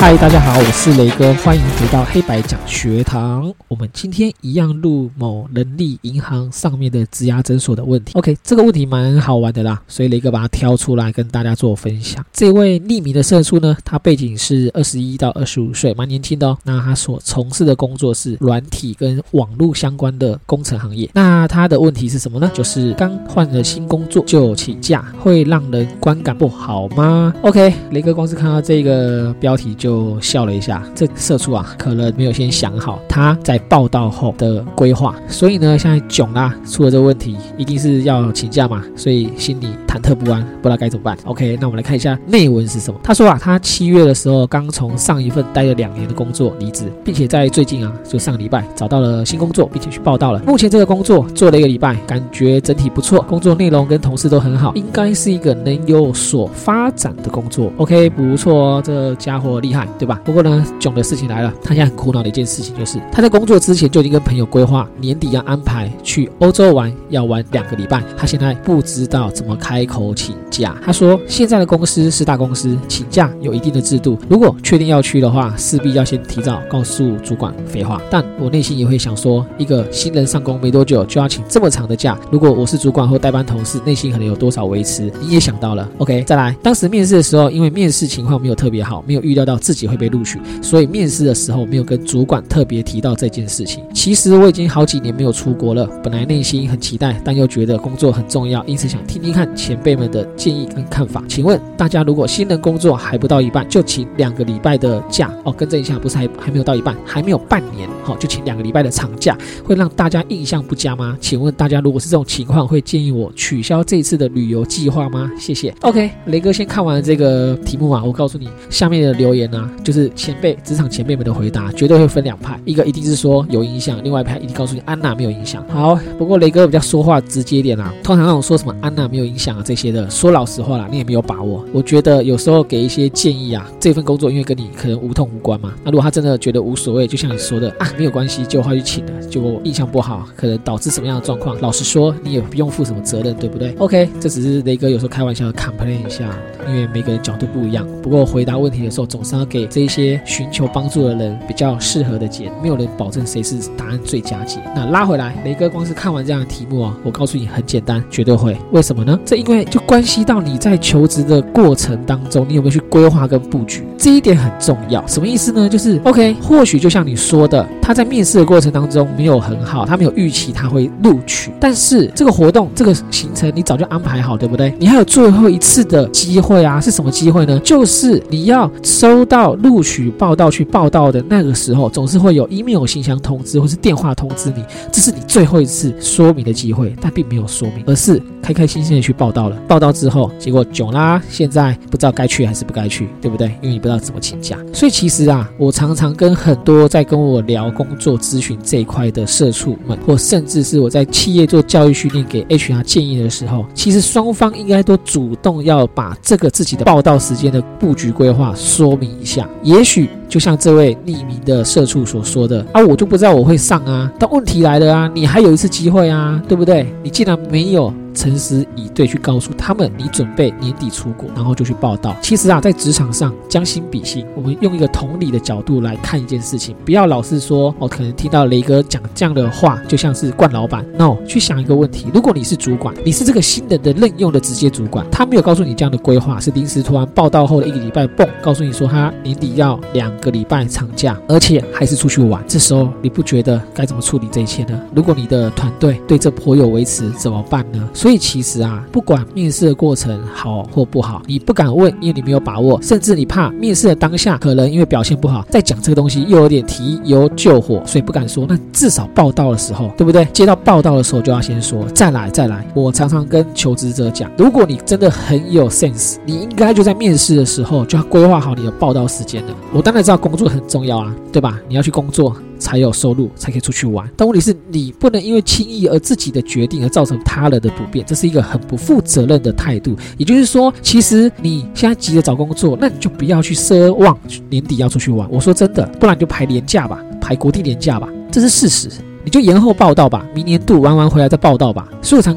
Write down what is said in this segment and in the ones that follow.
嗨，大家好，我是雷哥，欢迎回到黑白讲学堂。我们今天一样录某人力银行上面的职涯诊所的问题。OK， 这个问题蛮好玩的啦，所以雷哥把它挑出来跟大家做分享。这位匿名的社畜呢，他背景是21到25岁，蛮年轻的哦。那他所从事的工作是软体跟网络相关的工程行业。那他的问题是什么呢？就是刚换了新工作就请假，会让人观感不好吗 ？OK， 雷哥光是看到这个标题就笑了一下，这社畜啊，可能没有先想好他在报道后的规划，所以呢，现在囧啦，出了这个问题，一定是要请假嘛，所以心里忐忑不安，不知道该怎么办。OK， 那我们来看一下内文是什么。他说啊，他7月的时候刚从上一份待了2年的工作离职，并且在最近啊，就上个礼拜找到了新工作，并且去报到了。目前这个工作做了1个礼拜，感觉整体不错，工作内容跟同事都很好，应该是一个能有所发展的工作。OK， 不错哦，这家伙厉害。对吧？不过呢，囧的事情来了，他现在很苦恼的一件事情就是，他在工作之前就已经跟朋友规划年底要安排去欧洲玩，要玩2个礼拜。他现在不知道怎么开口请假。他说，现在的公司是大公司，请假有一定的制度，如果确定要去的话，势必要先提早告诉主管。废话，但我内心也会想说，一个新人上工没多久就要请这么长的假，如果我是主管或代班同事，内心可能有多少维持？你也想到了。OK， 再来，当时面试的时候，因为面试情况没有特别好，没有预料到自己会被录取，所以面试的时候没有跟主管特别提到这件事情。其实我已经好几年没有出国了，本来内心很期待，但又觉得工作很重要，因此想听听看前辈们的建议跟看法。请问大家，如果新人工作还不到一半就请2个礼拜的假更正一下，不是还没有到一半，还没有半年就请2个礼拜的长假，会让大家印象不佳吗？请问大家如果是这种情况，会建议我取消这一次的旅游计划吗？谢谢。OK， 雷哥先看完这个题目啊，我告诉你下面的留言啊，就是职场前辈们的回答绝对会分2派，一个一定是说有影响，另外一派一定告诉你安娜没有影响。好，不过雷哥比较说话直接一点啦，通常那种说什么安娜没有影响啊这些的，说老实话啦，你也没有把握。我觉得有时候给一些建议啊，这份工作因为跟你可能无痛无关嘛，那如果他真的觉得无所谓，就像你说的啊，没有关系，就话去请了，结果印象不好，可能导致什么样的状况，老实说你也不用负什么责任，对不对 ？OK， 这只是雷哥有时候开玩笑的 complain 一下，因为每个人角度不一样。不过回答问题的时候，总是要给这一些寻求帮助的人比较适合的解，没有人保证谁是答案最佳解。那拉回来，雷哥光是看完这样的题目啊，我告诉你很简单，绝对会。为什么呢？这因为就关系到你在求职的过程当中，你有没有去规划跟布局，这一点很重要。什么意思呢？就是 OK， 或许就像你说的，他在面试的过程当中没有很好，他没有预期他会录取，但是这个活动这个行程你早就安排好，对不对？你还有最后一次的机会啊，是什么机会呢？就是你要收到录取报到去报到的那个时候，总是会有 email 信箱通知或是电话通知你，这是你最后一次说明的机会，但并没有说明，而是开开心心的去报到了。报到之后，结果囧啦，现在不知道该去还是不该去，对不对？因为你不知道怎么请假。所以其实啊，我常常跟很多在跟我聊工作咨询这一块的社畜们，或甚至是我在企业做教育训练给 HR 建议的时候，其实双方应该都主动要把这个自己的报到时间的布局规划说明一下。也许就像这位匿名的社畜所说的啊，我就不知道我会上啊，但问题来了啊，你还有一次机会啊，对不对？你既然没有诚实以对去告诉他们你准备年底出国，然后就去报到。其实啊，在职场上将心比心，我们用一个同理的角度来看一件事情，不要老是说可能听到雷哥讲这样的话就像是惯老板。 No， 去想一个问题，如果你是主管，你是这个新人的任用的直接主管，他没有告诉你这样的规划，是临时突然报到后的1个礼拜蹦告诉你说他年底要2个礼拜长假，而且还是出去玩，这时候你不觉得该怎么处理这一切呢？如果你的团队对这颇有维持怎么办呢？所以其实啊，不管面试的过程好或不好，你不敢问，因为你没有把握，甚至你怕面试的当下可能因为表现不好，再讲这个东西又有点提油救火，所以不敢说。那至少报到的时候，对不对？接到报到的时候就要先说，再来。我常常跟求职者讲，如果你真的很有 sense， 你应该就在面试的时候就要规划好你的报到时间了。我当然知道工作很重要啊，对吧？你要去工作才有收入，才可以出去玩。但问题是你不能因为轻易而自己的决定而造成他人的不便，这是一个很不负责任的态度。也就是说，其实你现在急着找工作，那你就不要去奢望年底要出去玩。我说真的，不然你就排年假吧，排国定年假吧，这是事实。你就延后报到吧，明年度玩完回来再报到吧。所以我常跟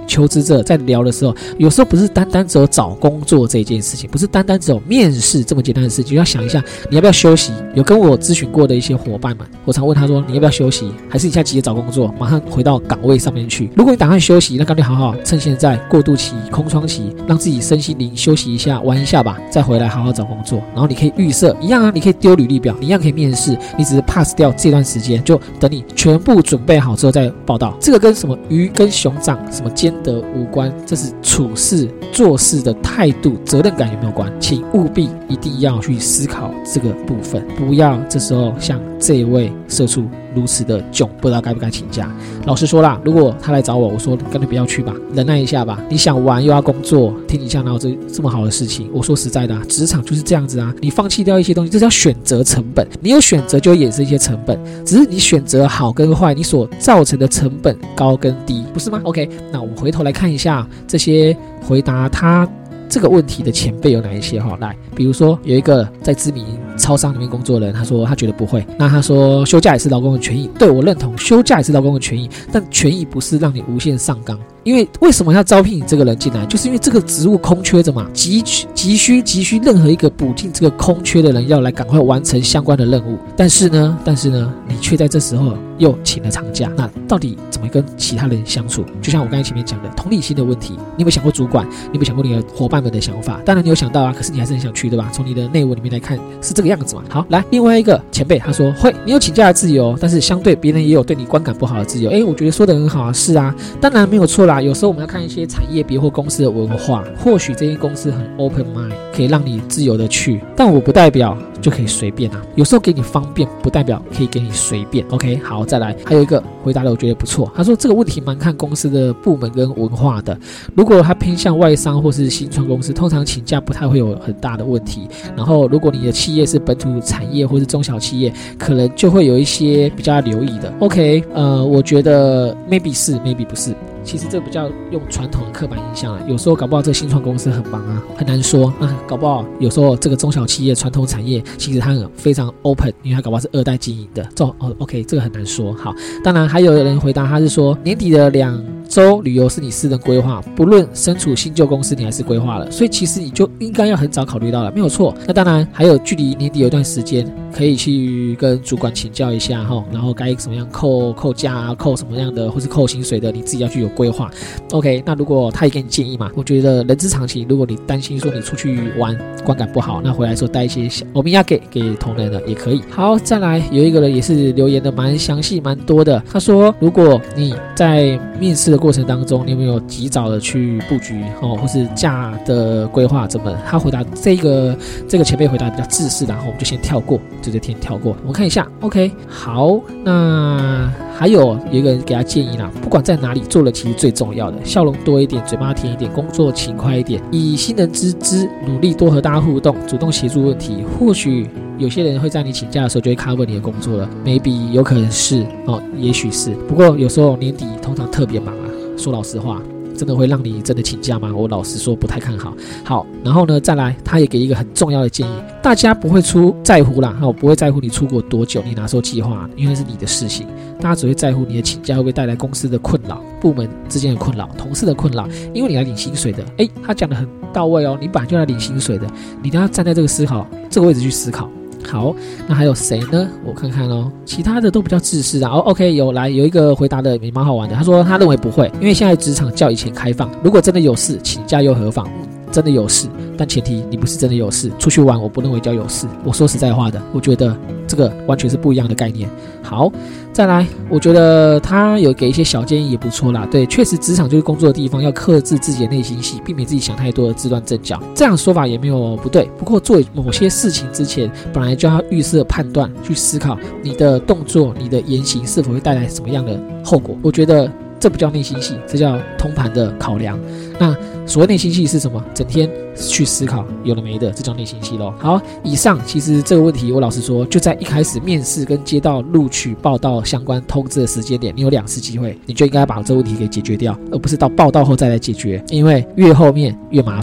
求职者在聊的时候，有时候不是单单只有找工作这一件事情，不是单单只有面试这么简单的事情，就要想一下你要不要休息。有跟我咨询过的一些伙伴们，我常问他说，你要不要休息，还是你现在急着找工作，马上回到岗位上面去。如果你打算休息，那干脆好好趁现在过渡期、空窗期，让自己身心灵休息一下、玩一下吧，再回来好好找工作。然后你可以预设一样啊，你可以丢履历表，你一样可以面试，你只是 pass 掉这段时间，就等你全部准备好之后再报到。这个跟什么鱼跟熊掌、什么兼得无关，这是处事做事的态度、责任感有没有关？请务必一定要去思考这个部分，不要这时候像这一位社畜如此的囧，不知道该不该请假。老实说啦，如果他来找我，我说干脆不要去吧，忍耐一下吧。你想玩又要工作，听你讲哪有这么好的事情？我说实在的啊，职场就是这样子啊，你放弃掉一些东西，这叫选择成本。你有选择就会衍生一些成本，只是你选择好跟坏，你所造成的成本高跟低，不是吗 ？OK， 那我们回头来看一下这些回答他这个问题的前辈有哪一些哈？来，比如说有一个在知名超商里面工作的人，他说他觉得不会。那他说休假也是劳工的权益，对，我认同，休假也是劳工的权益，但权益不是让你无限上纲。因为为什么要招聘你这个人进来，就是因为这个职务空缺着嘛，急需任何一个补进这个空缺的人要来赶快完成相关的任务。但是呢，你却在这时候又请了长假，那到底怎么跟其他人相处？就像我刚才前面讲的同理心的问题，你有没有想过主管？你有没有想过你的伙伴们的想法？当然你有想到啊，可是你还是很想去，对吧？从你的内文里面来看是这个样子嘛。好，来另外一个前辈他说会，你有请假的自由，但是相对别人也有对你观感不好的自由。我觉得说得很好啊，是啊，当然没有错啦。有时候我们要看一些产业别或公司的文化，或许这些公司很 open mind， 可以让你自由的去，但我不代表就可以随便啊。有时候给你方便，不代表可以给你随便。OK， 好，再来，还有一个回答的我觉得不错，他说这个问题蛮看公司的部门跟文化的。如果他偏向外商或是新创公司，通常请假不太会有很大的问题。然后如果你的企业是本土产业或是中小企业，可能就会有一些比较留意的。OK， 我觉得 maybe 是 maybe 不是。其实这比较用传统的刻板印象啊，有时候搞不好这个新创公司很忙啊，很难说。那搞不好有时候这个中小企业、传统产业，其实它非常 open， 因为它搞不好是2代经营的。OK， 这个很难说。好，当然还有人回答他是说，年底的2周旅游是你私人规划，不论身处新旧公司，你还是规划了，所以其实你就应该要很早考虑到了，没有错。那当然还有距离年底有一段时间，可以去跟主管请教一下哈，然后该什么样扣假啊，扣什么样的或是扣薪水的，你自己要去有规划。OK， 那如果他也给你建议嘛，我觉得人之常情。如果你担心说你出去玩观感不好，那回来说带一些欧米亚给同仁的也可以。好，再来有一个人也是留言的蛮详细蛮多的，他说如果你在面试的过程当中，你有没有及早的去布局或是假的规划怎么？他回答这个前辈回答比较自私，然后我们就先跳过，就这天跳过。我们看一下 OK， 好，那还有一个人给他建议啦，不管在哪里做人其实最重要的，笑容多一点，嘴巴甜一点，工作勤快一点，以新人之姿努力多和大家互动，主动协助问题。或许有些人会在你请假的时候就会 cover 你的工作了 ，maybe 有可能是也许是。不过有时候年底通常特别忙啊，说老实话。真的会让你真的请假吗？我老实说不太看好。好，然后呢，再来，他也给一个很重要的建议，大家不会在乎啦，不会在乎你出国多久，你哪时候计划，因为那是你的事情。大家只会在乎你的请假会不会带来公司的困扰、部门之间的困扰、同事的困扰，因为你来领薪水的。他讲得很到位哦，你本来就来领薪水的，你都要站在这个位置去思考。好，那还有谁呢？我看看哦，其他的都比较自私啊。OK， 有一个回答的也蛮好玩的，他说他认为不会，因为现在职场较以前开放，如果真的有事，请假又何妨？真的有事，但前提你不是真的有事。出去玩，我不认为叫有事。我说实在话的，我觉得这个完全是不一样的概念。好，再来，我觉得他有给一些小建议也不错啦。对，确实职场就是工作的地方，要克制自己的内心戏，避免自己想太多的自乱阵脚。这样说法也没有不对，不过做某些事情之前，本来就要预设判断，去思考你的动作、你的言行是否会带来什么样的后果。我觉得这不叫内心戏，这叫通盘的考量。那所谓内心戏是什么？整天去思考有的没的，这叫内心戏咯。好，以上其实这个问题我老实说，就在一开始面试跟接到录取报到相关通知的时间点，你有2次机会，你就应该把这个问题给解决掉，而不是到报到后再来解决，因为越后面越麻烦，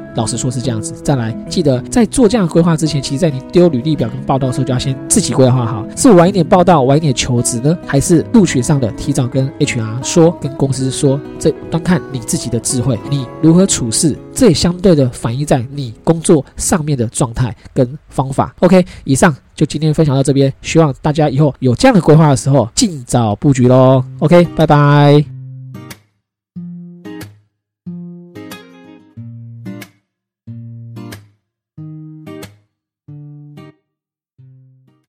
老实说是这样子。再来，记得在做这样的规划之前，其实在你丢履历表跟报到的时候，就要先自己规划好，是晚一点报到，晚一点求职呢，还是录取上的提早跟 HR 说，跟公司说，这端看你自己的智慧，你如何处事，这也相对的反映在你工作上面的状态跟方法。OK， 以上就今天分享到这边，希望大家以后有这样的规划的时候，尽早布局咯。OK， 拜拜。